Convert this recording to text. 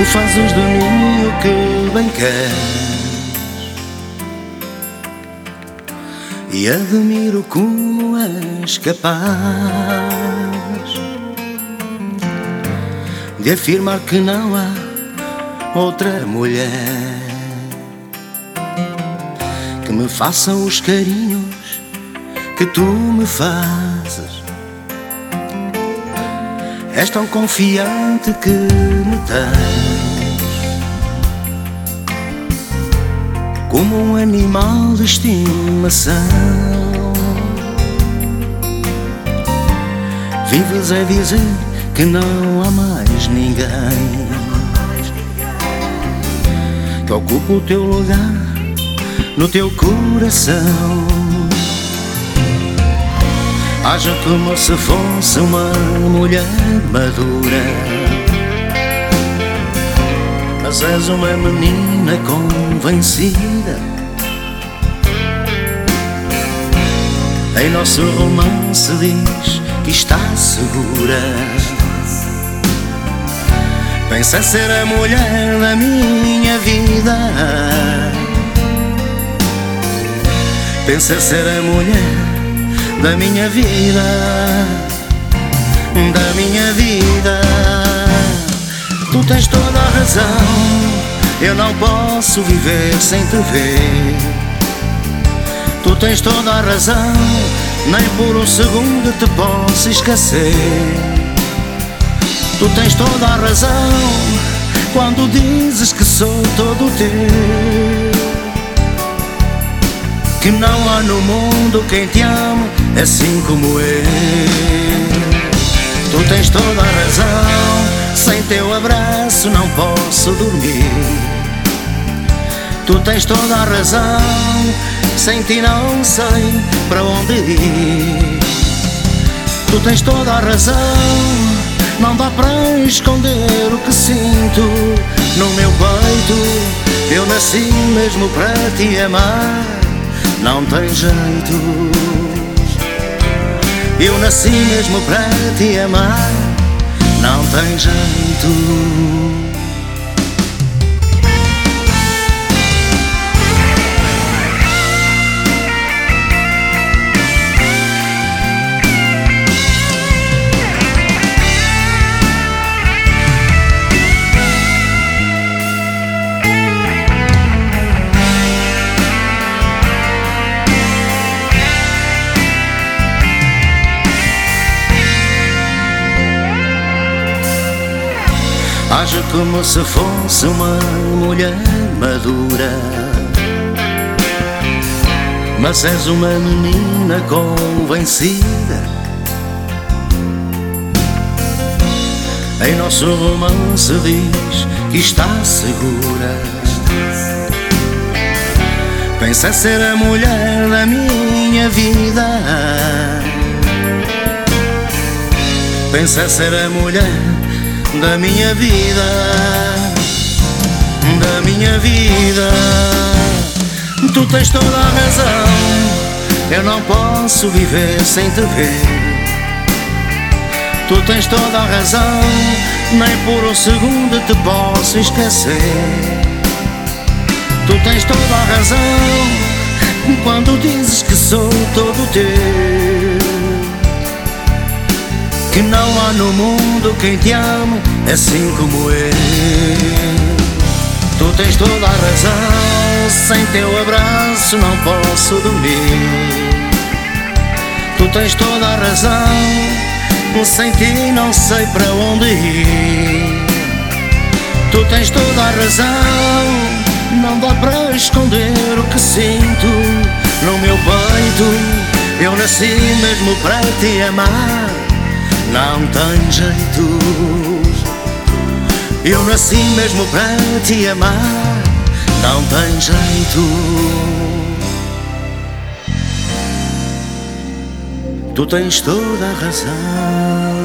Tu fazes de mim o que bem queres e admiro como és capaz de afirmar que não há outra mulher que me faça os carinhos que tu me fazes. És tão confiante que me tens como um animal de estimação. Vives a dizer que não há mais ninguém que ocupe o teu lugar no teu coração. Haja como se fosse uma mulher madura, mas és uma menina convencida. Em nosso romance diz que está segura. Pensa ser a mulher da minha vida. Pensa ser a mulher da minha vida, da minha vida. Tu tens toda a razão, eu não posso viver sem te ver. Tu tens toda a razão, nem por um segundo te posso esquecer. Tu tens toda a razão quando dizes que sou todo teu, que não há no mundo quem te ame assim como eu. Tu tens toda a razão, sem teu abraço não posso dormir. Tu tens toda a razão, sem ti não sei para onde ir. Tu tens toda a razão, não dá para esconder o que sinto no meu peito. Eu nasci mesmo para te amar, não tem jeito. Eu nasci mesmo para te amar, não tem jeito. Haja como se fosse uma mulher madura, mas és uma menina convencida. Em nosso romance diz que está segura. Pensa ser a mulher da minha vida. Pensa ser a mulher da minha vida, da minha vida. Tu tens toda a razão, eu não posso viver sem te ver. Tu tens toda a razão, nem por um segundo te posso esquecer. Tu tens toda a razão quando dizes que sou todo teu, que não há no mundo quem te ame assim como eu. Tu tens toda a razão, sem teu abraço não posso dormir. Tu tens toda a razão, sem ti não sei para onde ir. Tu tens toda a razão, não dá para esconder o que sinto no meu peito. Eu nasci mesmo para te amar, não tem jeito. Eu nasci mesmo para te amar, não tem jeito. Tu tens toda a razão.